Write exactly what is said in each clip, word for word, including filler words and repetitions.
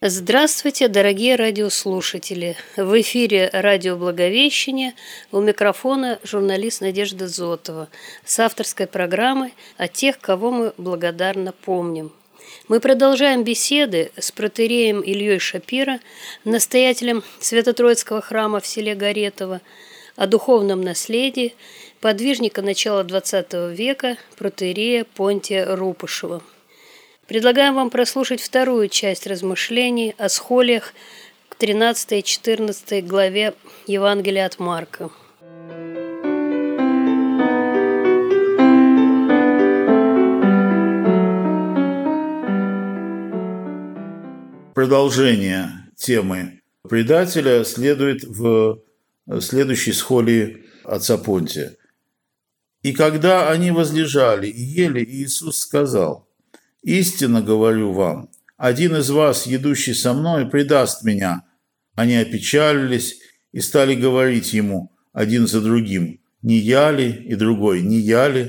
Здравствуйте, дорогие радиослушатели! В эфире радио «Благовещение», у микрофона журналист Надежда Зотова с авторской программой о тех, кого мы благодарно помним. Мы продолжаем беседы с протоиереем Ильей Шапиро, настоятелем Свято-Троицкого храма в селе Горетово, о духовном наследии подвижника начала двадцатого века протоиерея Понтия Рупышева. Предлагаем вам прослушать вторую часть размышлений о схолиях к тринадцатой и четырнадцатой главе Евангелия от Марка. Продолжение темы предателя следует в следующей схолии отца Понтия. «И когда они возлежали и ели, Иисус сказал: истинно говорю вам, один из вас, едущий со мной, предаст меня». Они опечалились и стали говорить ему один за другим: не я ли? И другой: не я ли?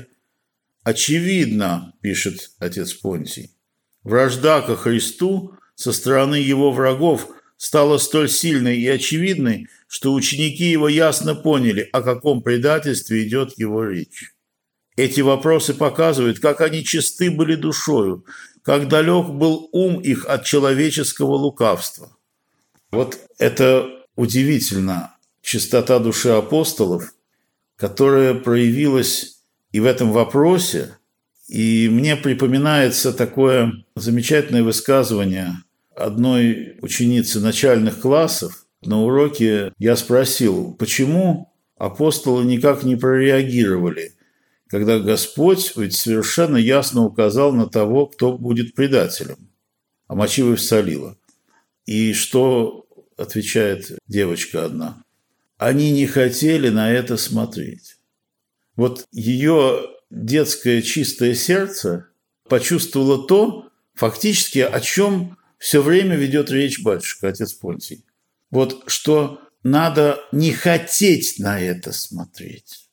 Очевидно, пишет отец Понтий, вражда ко Христу со стороны его врагов стала столь сильной и очевидной, что ученики его ясно поняли, о каком предательстве идет его речь. Эти вопросы показывают, как они чисты были душою, как далек был ум их от человеческого лукавства. Вот это удивительно, чистота души апостолов, которая проявилась и в этом вопросе. И мне припоминается такое замечательное высказывание одной ученицы начальных классов. На уроке я спросил, почему апостолы никак не прореагировали, когда Господь ведь совершенно ясно указал на того, кто будет предателем, а мочивой всолила. И что отвечает девочка одна? Они не хотели на это смотреть. Вот ее детское чистое сердце почувствовало то, фактически, о чем все время ведет речь батюшка, отец Понтий. Вот что надо не хотеть на это смотреть.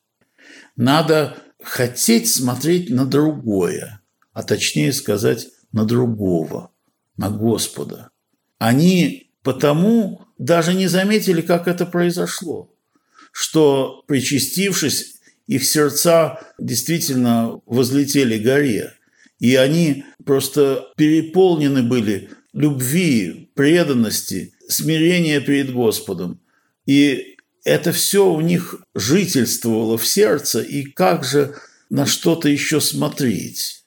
Надо хотеть смотреть на другое, а точнее сказать, на другого, на Господа. Они потому даже не заметили, как это произошло, что, причастившись, их сердца действительно возлетели к горе, и они просто переполнены были любви, преданности, смирения перед Господом. И это все у них жительствовало в сердце, и как же на что-то еще смотреть?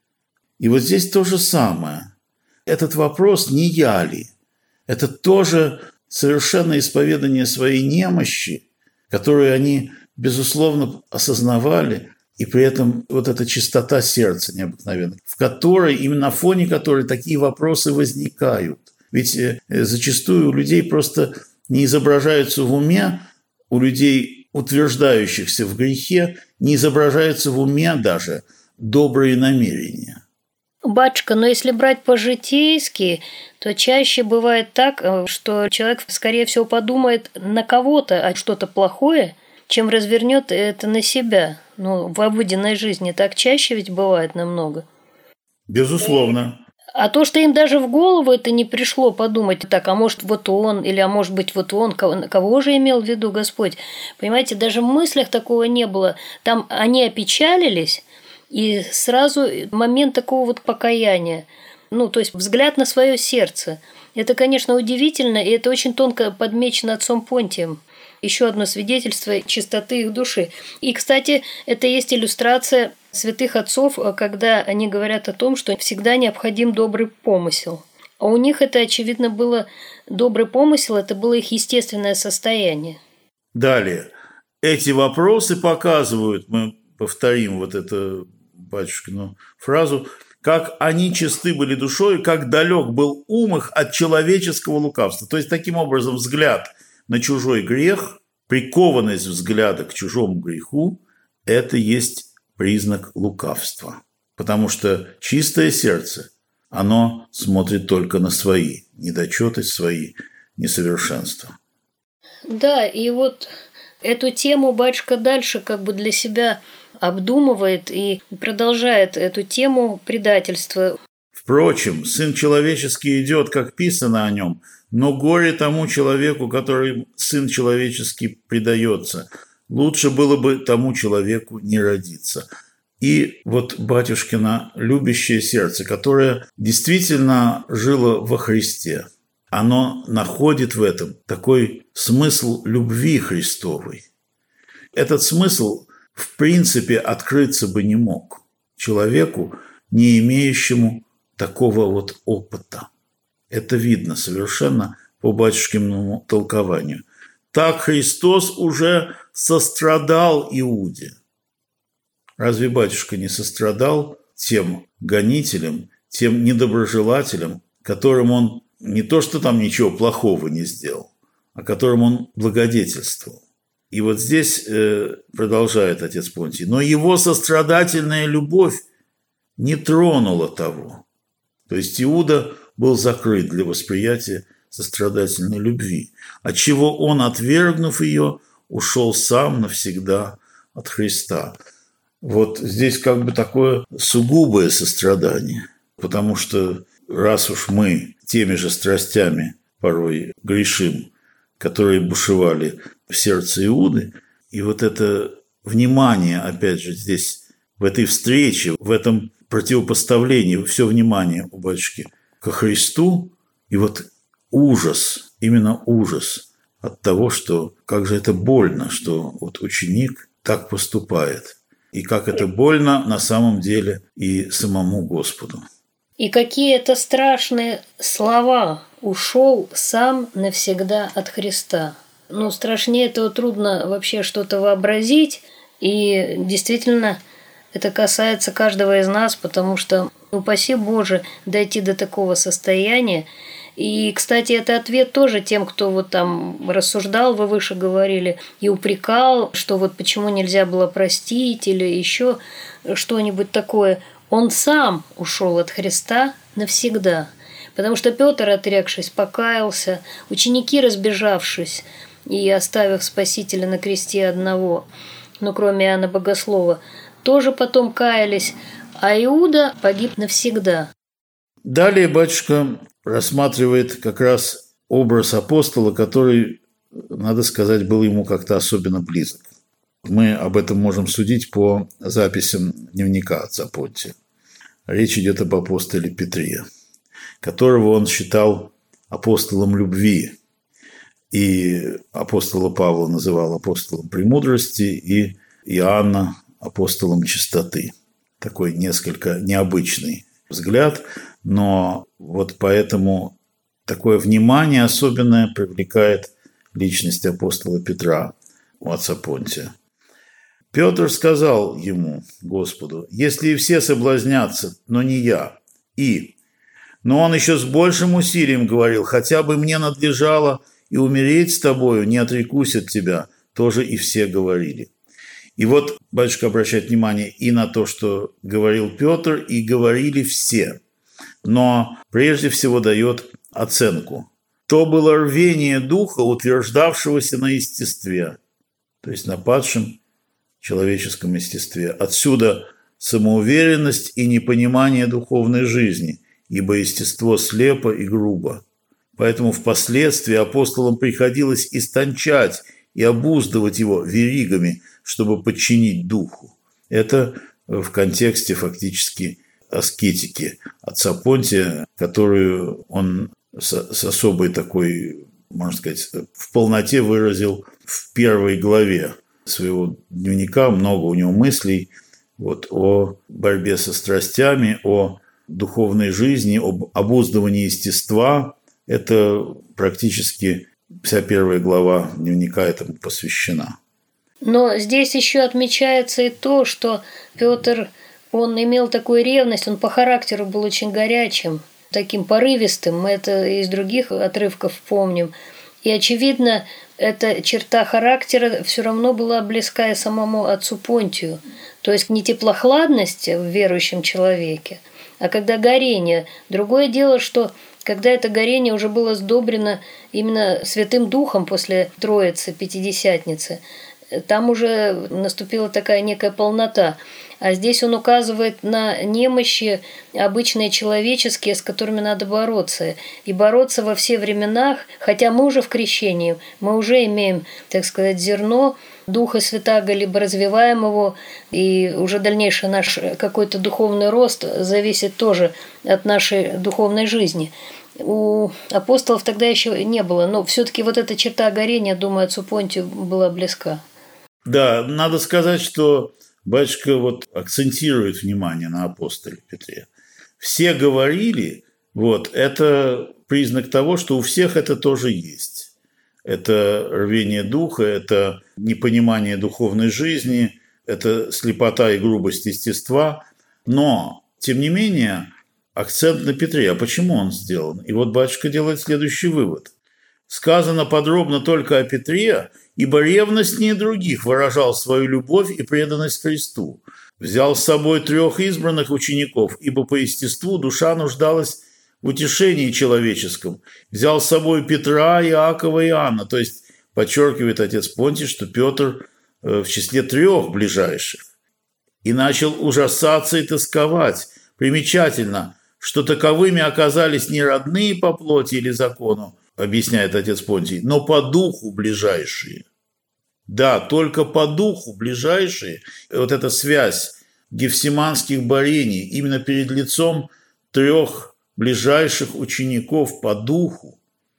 И вот здесь то же самое. Этот вопрос «не я ли?» – это тоже совершенно исповедание своей немощи, которую они, безусловно, осознавали, и при этом вот эта чистота сердца необыкновенная, в которой, именно на фоне которой такие вопросы возникают. Ведь зачастую у людей просто не изображаются в уме, у людей, утверждающихся в грехе, не изображаются в уме даже добрые намерения. Батюшка, но если брать по-житейски, то чаще бывает так, что человек, скорее всего, подумает на кого-то, а что-то плохое, чем развернет это на себя. Ну, в обыденной жизни так чаще ведь бывает намного. Безусловно. А то, что им даже в голову это не пришло подумать, так, а может, вот он, или а может быть, вот он, кого, кого же имел в виду Господь? Понимаете, даже в мыслях такого не было. Там они опечалились, и сразу момент такого вот покаяния. Ну, то есть взгляд на свое сердце. Это, конечно, удивительно, и это очень тонко подмечено отцом Понтием. Еще одно свидетельство чистоты их души. И, кстати, это есть иллюстрация святых отцов, когда они говорят о том, что всегда необходим добрый помысел. А у них это, очевидно, было добрый помысел, это было их естественное состояние. Далее. Эти вопросы показывают, мы повторим вот эту батюшкину фразу, как они чисты были душой, как далек был ум их от человеческого лукавства. То есть, таким образом, взгляд на чужой грех, прикованность взгляда к чужому греху – это есть признак лукавства. Потому что чистое сердце, оно смотрит только на свои недочеты, свои несовершенства. Да, и вот эту тему батюшка дальше как бы для себя обдумывает и продолжает эту тему предательства. В Впрочем, Сын Человеческий идет, как писано о нем, но горе тому человеку, который Сын Человеческий предается. Лучше было бы тому человеку не родиться». И вот батюшкино любящее сердце, которое действительно жило во Христе, оно находит в этом такой смысл любви Христовой. Этот смысл, в принципе, открыться бы не мог человеку, не имеющему такого вот опыта. Это видно совершенно по батюшкиному толкованию. Так Христос уже сострадал Иуде. Разве батюшка не сострадал тем гонителям, тем недоброжелателям, которым он не то что там ничего плохого не сделал, а которым он благодетельствовал? И вот здесь э, продолжает отец Понтий: «Но его сострадательная любовь не тронула того». То есть Иуда был закрыт для восприятия сострадательной любви, отчего он, отвергнув ее, ушел сам навсегда от Христа. Вот здесь как бы такое сугубое сострадание, потому что раз уж мы теми же страстями порой грешим, которые бушевали в сердце Иуды, и вот это внимание, опять же, здесь, в этой встрече, в этом противопоставлении, все внимание у батюшки ко Христу, и вот ужас, именно ужас от того, что как же это больно, что вот ученик так поступает. И как это больно на самом деле и самому Господу. И какие это страшные слова: «ушел сам навсегда от Христа». Ну, страшнее этого трудно вообще что-то вообразить. И действительно, это касается каждого из нас, потому что, упаси Боже, дойти до такого состояния. И, кстати, это ответ тоже тем, кто вот там рассуждал, вы выше говорили, и упрекал, что вот почему нельзя было простить или еще что-нибудь такое. Он сам ушел от Христа навсегда. Потому что Петр, отрекшись, покаялся, ученики, разбежавшись и оставив Спасителя на кресте одного, ну, кроме Иоанна Богослова, тоже потом каялись, а Иуда погиб навсегда. Далее батюшка рассматривает как раз образ апостола, который, надо сказать, был ему как-то особенно близок. Мы об этом можем судить по записям дневника отца Понтия. Речь идет об апостоле Петре, которого он считал апостолом любви. И апостола Павла называл апостолом премудрости, и Иоанна апостолом чистоты. Такой несколько необычный взгляд, но вот поэтому такое внимание особенное привлекает личность апостола Петра у отца Понтия. Петр сказал ему, Господу: «Если и все соблазнятся, но не я». И, но он еще с большим усилием говорил: «Хотя бы мне надлежало и умереть с тобою, не отрекусь от тебя». Тоже и все говорили. И вот батюшка обращает внимание и на то, что говорил Петр, и говорили все. Но прежде всего дает оценку. То было рвение духа, утверждавшегося на естестве, то есть на падшем человеческом естестве. Отсюда самоуверенность и непонимание духовной жизни, ибо естество слепо и грубо. Поэтому впоследствии апостолам приходилось истончать и обуздывать его веригами, чтобы подчинить духу. Это в контексте фактически аскетики отца Понтия, которую он с, с особой такой, можно сказать, в полноте выразил в первой главе своего дневника. Много у него мыслей вот, о борьбе со страстями, о духовной жизни, об обуздывании естества. Это практически вся первая глава дневника этому посвящена. Но здесь еще отмечается и то, что Петр, он имел такую ревность, он по характеру был очень горячим, таким порывистым, мы это из других отрывков помним. И, очевидно, эта черта характера все равно была близка и самому отцу Понтию. То есть не теплохладность в верующем человеке, а когда горение. Другое дело, что когда это горение уже было сдобрено именно Святым Духом после Троицы, Пятидесятницы, там уже наступила такая некая полнота. А здесь он указывает на немощи обычные человеческие, с которыми надо бороться. И бороться во все временах, хотя мы уже в крещении, мы уже имеем, так сказать, зерно Духа Святаго, либо развиваем его, и уже дальнейший наш какой-то духовный рост зависит тоже от нашей духовной жизни. У апостолов тогда еще не было, но все-таки вот эта черта горения, думаю, отцу Понтию была близка. Да, надо сказать, что батюшка вот акцентирует внимание на апостоле Петре. Все говорили, вот, это признак того, что у всех это тоже есть. Это рвение духа, это непонимание духовной жизни, это слепота и грубость естества. Но, тем не менее, акцент на Петре. А почему он сделан? И вот батюшка делает следующий вывод. Сказано подробно только о Петре, ибо ревностнее других выражал свою любовь и преданность Христу. Взял с собой трех избранных учеников, ибо по естеству душа нуждалась в утешении человеческом. Взял с собой Петра, Иакова и Иоанна. То есть подчеркивает отец Понтий, что Петр в числе трех ближайших. И начал ужасаться и тосковать. Примечательно, что таковыми оказались не родные по плоти или закону, объясняет отец Понтий, но по духу ближайшие. Да, только по духу ближайшие. Вот эта связь гефсиманских борений именно перед лицом трех ближайших учеников по духу.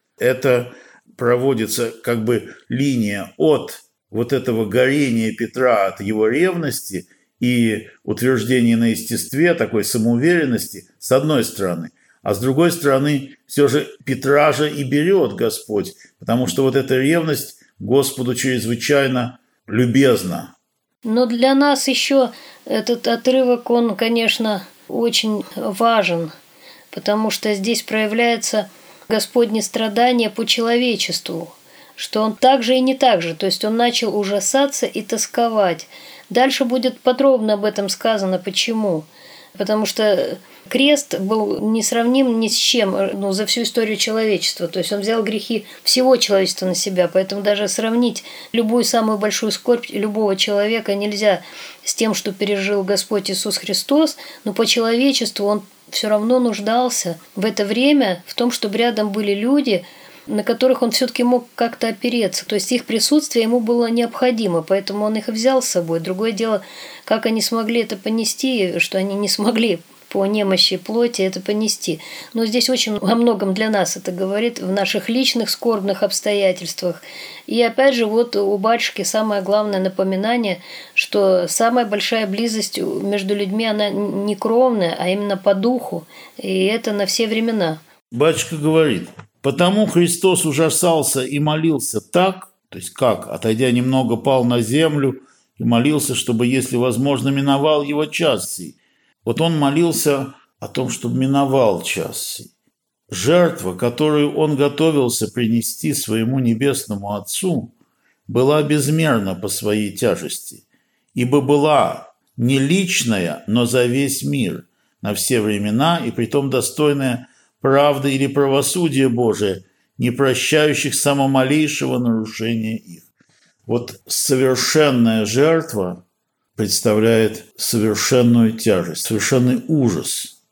Это проводится как бы линия от вот этого горения Петра, от его ревности и утверждения на естестве, такой самоуверенности, с одной стороны. А с другой стороны, все же Петра же и берет Господь, потому что вот эта ревность Господу чрезвычайно любезна. Но для нас еще этот отрывок, он, конечно, очень важен, потому что здесь проявляется Господне страдание по человечеству, что он так же и не так же, то есть он начал ужасаться и тосковать. Дальше будет подробно об этом сказано, почему. Потому что крест был несравним ни с чем, ну, за всю историю человечества. То есть он взял грехи всего человечества на себя. Поэтому даже сравнить любую самую большую скорбь любого человека нельзя с тем, что пережил Господь Иисус Христос. Но по человечеству он все равно нуждался в это время в том, чтобы рядом были люди, на которых он все-таки мог как-то опереться. То есть их присутствие ему было необходимо, поэтому он их и взял с собой. Другое дело, как они смогли это понести, что они не смогли по немощи плоти это понести. Но здесь очень во многом для нас это говорит, в наших личных скорбных обстоятельствах. И опять же, вот у батюшки самое главное напоминание, что самая большая близость между людьми, она не кровная, а именно по духу. И это на все времена. Батюшка говорит: «Потому Христос ужасался и молился так, то есть как, отойдя немного, пал на землю и молился, чтобы, если возможно, миновал его час сей». Вот он молился о том, чтобы миновал час сей. Жертва, которую он готовился принести своему небесному Отцу, была безмерна по своей тяжести, ибо была не личная, но за весь мир, на все времена, и притом достойная правды или правосудия Божия, не прощающих само малейшего нарушения их. Вот совершенная жертва представляет совершенную тяжесть, совершенный ужас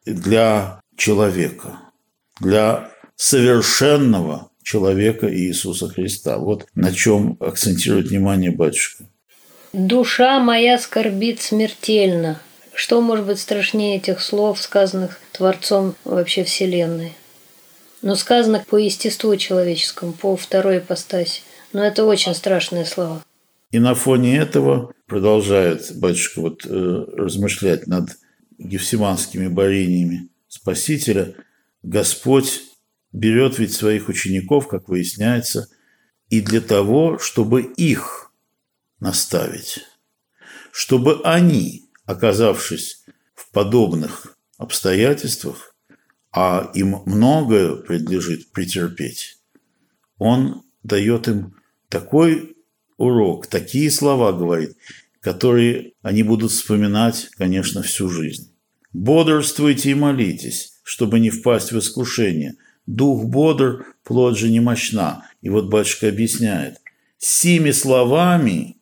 для человека, для совершенного человека Иисуса Христа. Вот на чем акцентирует внимание батюшка. «Душа моя скорбит смертельно». Что может быть страшнее этих слов, сказанных Творцом вообще Вселенной? Но сказано по естеству человеческому, по второй ипостаси. Но это очень страшные слова. И на фоне этого продолжает батюшка вот, э, размышлять над гефсиманскими борениями Спасителя. Господь берет ведь своих учеников, как выясняется, и для того, чтобы их наставить, чтобы они, оказавшись в подобных обстоятельствах, а им многое предлежит претерпеть, он дает им такой урок, такие слова говорит, которые они будут вспоминать, конечно, всю жизнь. «Бодрствуйте и молитесь, чтобы не впасть в искушение. Дух бодр, плоть же немощна». И вот батюшка объясняет: Сими словами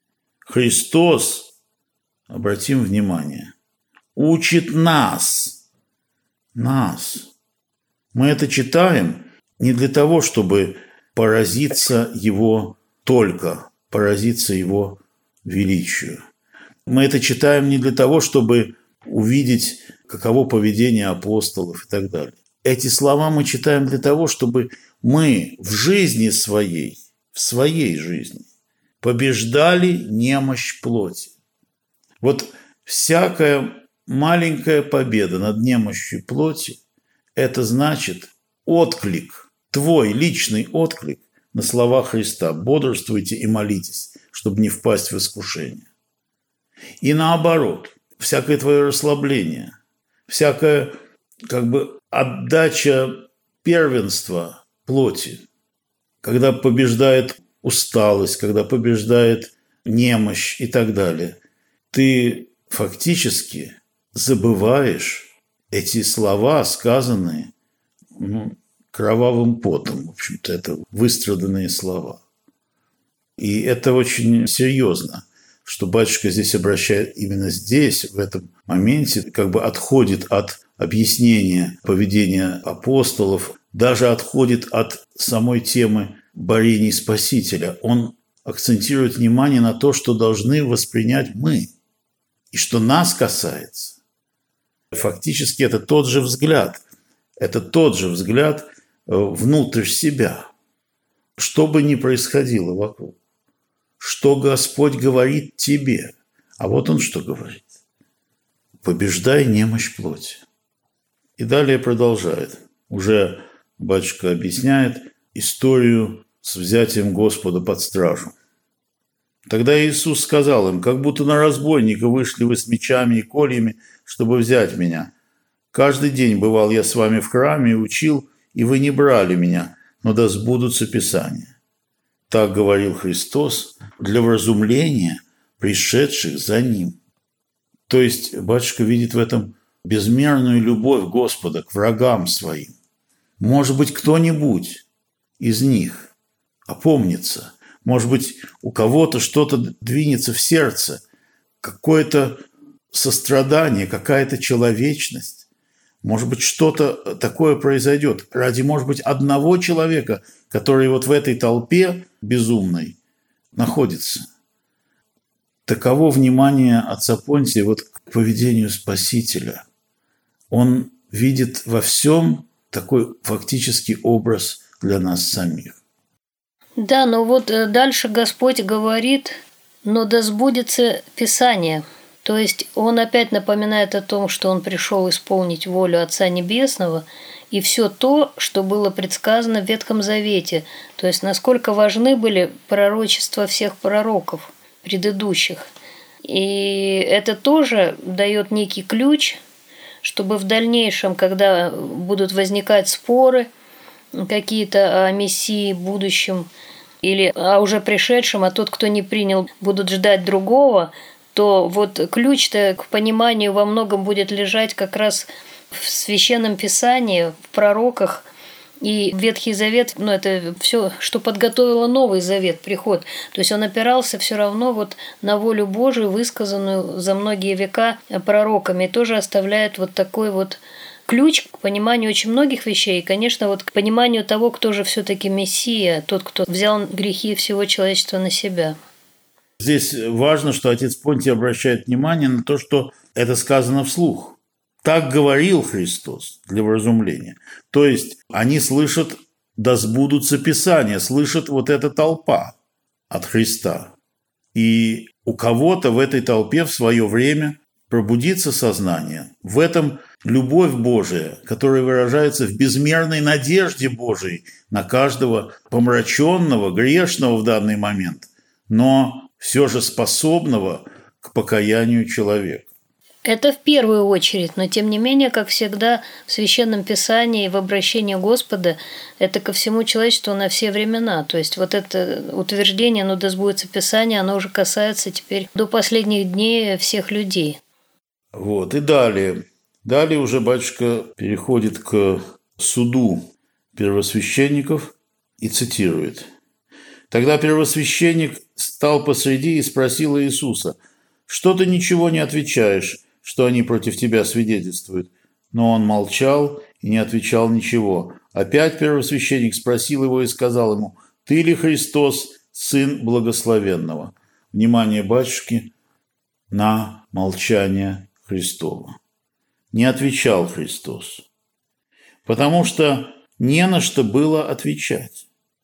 Христос, обратим внимание, учит нас. Нас. Мы это читаем не для того, чтобы поразиться Его только, поразиться Его величию. Мы это читаем не для того, чтобы увидеть, каково поведение апостолов и так далее. Эти слова мы читаем для того, чтобы мы в жизни своей, в своей жизни побеждали немощь плоти. Вот всякая маленькая победа над немощью плоти – это значит отклик, твой личный отклик на слова Христа. Бодрствуйте и молитесь, чтобы не впасть в искушение. И наоборот, всякое твое расслабление, всякая как бы отдача первенства плоти, когда побеждает усталость, когда побеждает немощь и так далее, ты фактически забываешь эти слова, сказанные ну, кровавым потом. В общем-то, это выстраданные слова. И это очень серьезно, что батюшка здесь обращает именно здесь, в этом моменте, как бы отходит от объяснения поведения апостолов, даже отходит от самой темы борений Спасителя. Он акцентирует внимание на то, что должны воспринять мы, и что нас касается. Фактически это тот же взгляд, это тот же взгляд внутрь себя. Что бы ни происходило вокруг, что Господь говорит тебе, а вот Он что говорит: побеждай немощь плоти. И далее продолжает. Уже батюшка объясняет историю с взятием Господа под стражу. Тогда Иисус сказал им: как будто на разбойника вышли вы с мечами и кольями, чтобы взять меня. Каждый день бывал я с вами в храме и учил, и вы не брали меня, но да сбудутся Писания. Так говорил Христос для вразумления пришедших за Ним. То есть батюшка видит в этом безмерную любовь Господа к врагам своим. Может быть, кто-нибудь из них опомнится. Может быть, у кого-то что-то двинется в сердце, какое-то сострадание, какая-то человечность. Может быть, что-то такое произойдет ради, может быть, одного человека, который вот в этой толпе безумной находится. Таково внимание отца Понтия вот к поведению Спасителя. Он видит во всем такой фактический образ для нас самих. Да, но вот дальше Господь говорит: но да сбудется Писание. То есть Он опять напоминает о том, что Он пришел исполнить волю Отца Небесного и все то, что было предсказано в Ветхом Завете. То есть насколько важны были пророчества всех пророков предыдущих. И это тоже дает некий ключ, чтобы в дальнейшем, когда будут возникать споры какие-то о Мессии будущем или о уже пришедшем, а тот, кто не принял, будут ждать другого, то вот ключ-то к пониманию во многом будет лежать как раз в Священном Писании, в пророках. И Ветхий Завет, ну это все, что подготовило Новый Завет, приход. То есть он опирался все равно вот на волю Божию, высказанную за многие века пророками, и тоже оставляет вот такой вот ключ к пониманию очень многих вещей, и, конечно, вот к пониманию того, кто же все-таки Мессия, тот, кто взял грехи всего человечества на себя. Здесь важно, что отец Понтий обращает внимание на то, что это сказано вслух. Так говорил Христос для вразумления. То есть они слышат: да сбудутся Писания, слышат вот эта толпа от Христа. И у кого-то в этой толпе в свое время пробудится сознание. В этом любовь Божия, которая выражается в безмерной надежде Божией на каждого помраченного, грешного в данный момент, но все же способного к покаянию человека. Это в первую очередь, но тем не менее, как всегда, в Священном Писании, в обращении Господа, это ко всему человечеству на все времена. То есть вот это утверждение, ну да сбудется Писание, оно уже касается теперь до последних дней всех людей. Вот, и далее. Далее уже батюшка переходит к суду первосвященников и цитирует. Тогда первосвященник стал посреди и спросил Иисуса: «Что ты ничего не отвечаешь, что они против тебя свидетельствуют?» Но он молчал и не отвечал ничего. Опять первосвященник спросил его и сказал ему: «Ты ли Христос, Сын Благословенного?» Внимание, батюшки, на молчание Христово. Не отвечал Христос, потому что не на что было отвечать.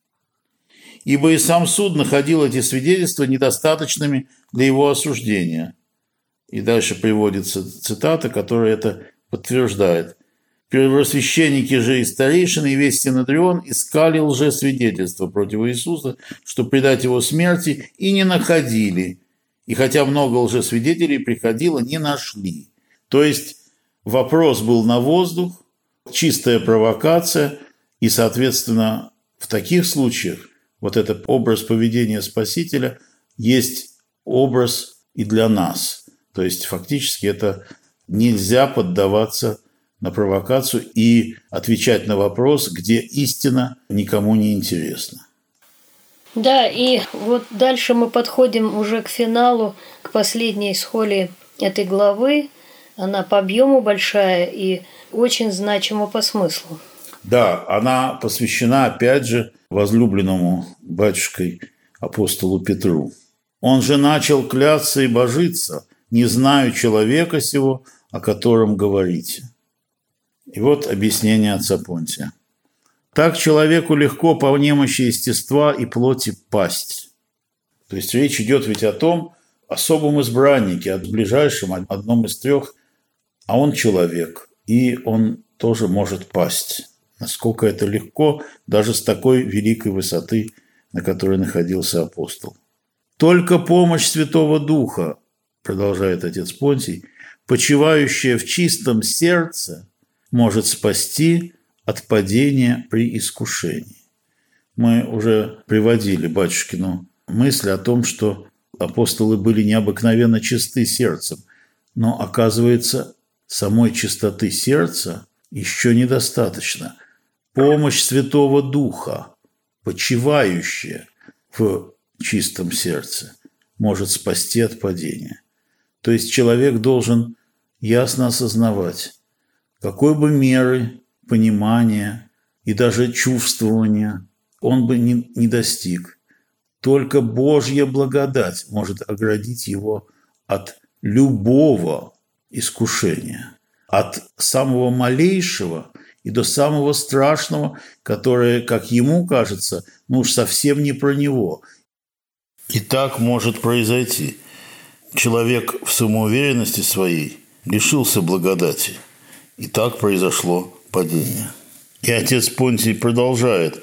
Ибо и сам суд находил эти свидетельства недостаточными для его осуждения. И дальше приводится цитата, которая это подтверждает. «Первосвященники же и старейшины, и весь Синедрион искали лжесвидетельства против Иисуса, чтобы предать его смерти, и не находили. И хотя много лжесвидетелей приходило, не нашли». То есть вопрос был на воздух, чистая провокация, и, соответственно, в таких случаях вот этот образ поведения Спасителя есть образ и для нас. То есть фактически это нельзя поддаваться на провокацию и отвечать на вопрос, где истина никому не интересна. Да, и вот дальше мы подходим уже к финалу, к последней схоле этой главы. Она по объему большая и очень значима по смыслу. Да, она посвящена, опять же, возлюбленному батюшкой апостолу Петру. «Он же начал клясться и божиться: не знаю человека сего, о котором говорите». И вот объяснение отца Понтия. «Так человеку легко по немощи естества и плоти пасть». То есть речь идет ведь о том особом избраннике, о ближайшем, одном из трех, а он человек, и он тоже может пасть. Насколько это легко, даже с такой великой высоты, на которой находился апостол. «Только помощь Святого Духа, – продолжает отец Понтий, – почивающая в чистом сердце, может спасти от падения при искушении». Мы уже приводили батюшкину мысль о том, что апостолы были необыкновенно чисты сердцем, но, оказывается, самой чистоты сердца еще недостаточно. Помощь Святого Духа, почивающая в чистом сердце, может спасти от падения. То есть человек должен ясно осознавать, какой бы меры понимания и даже чувствования он бы не, не достиг. Только Божья благодать может оградить его от любого искушения, от самого малейшего и до самого страшного, которое, как ему кажется, ну уж совсем не про него. И так может произойти. Человек в самоуверенности своей лишился благодати. И так произошло падение. И отец Понтий продолжает.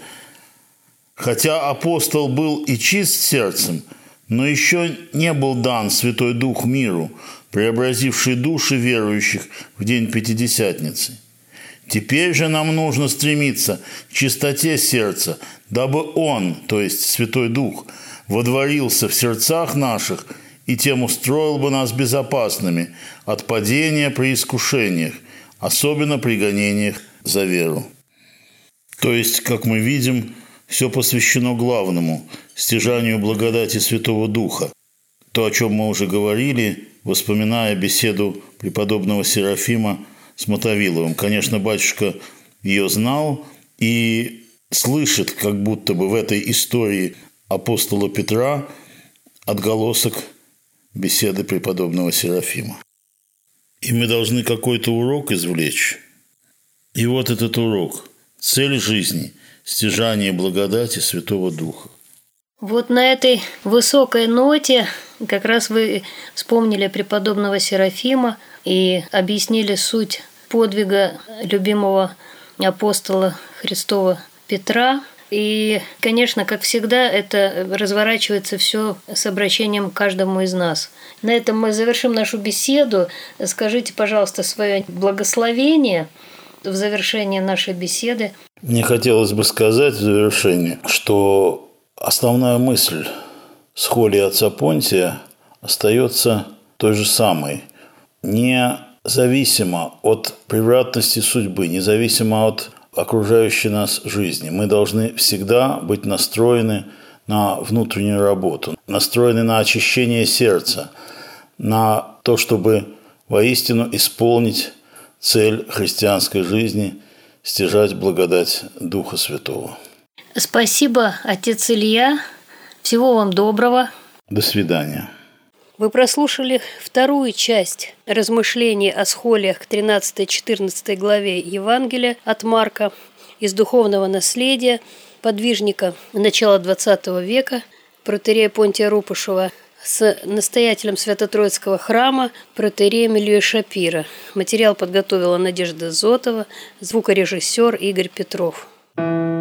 «Хотя апостол был и чист сердцем, но еще не был дан Святой Дух миру, преобразивший души верующих в день Пятидесятницы. Теперь же нам нужно стремиться к чистоте сердца, дабы Он, то есть Святой Дух, водворился в сердцах наших и тем устроил бы нас безопасными от падения при искушениях, особенно при гонениях за веру». То есть, как мы видим, все посвящено главному – стяжанию благодати Святого Духа. То, о чем мы уже говорили, вспоминая беседу преподобного Серафима с Мотовиловым. Конечно, батюшка ее знал и слышит, как будто бы в этой истории апостола Петра отголосок беседы преподобного Серафима. И мы должны какой-то урок извлечь. И вот этот урок – цель жизни – стяжание благодати Святого Духа. Вот на этой высокой ноте как раз вы вспомнили преподобного Серафима и объяснили суть подвига любимого апостола Христова Петра. И, конечно, как всегда, это разворачивается все с обращением к каждому из нас. На этом мы завершим нашу беседу. Скажите, пожалуйста, свое благословение в завершении нашей беседы. Мне хотелось бы сказать в завершении, что основная мысль схоли отца Понтия остается той же самой. Независимо от превратности судьбы, независимо от окружающей нас жизни, мы должны всегда быть настроены на внутреннюю работу, настроены на очищение сердца, на то, чтобы воистину исполнить цель христианской жизни – стяжать благодать Духа Святого. Спасибо, отец Илья. Всего вам доброго. До свидания. Вы прослушали вторую часть размышлений о схолиях к тринадцатой-четырнадцатой главе Евангелия от Марка из духовного наследия подвижника начала двадцатого века протоиерея Понтия Рупушева с настоятелем Свято-Троицкого храма протоиереем Ильей Шапира. Материал подготовила Надежда Зотова, звукорежиссер Игорь Петров.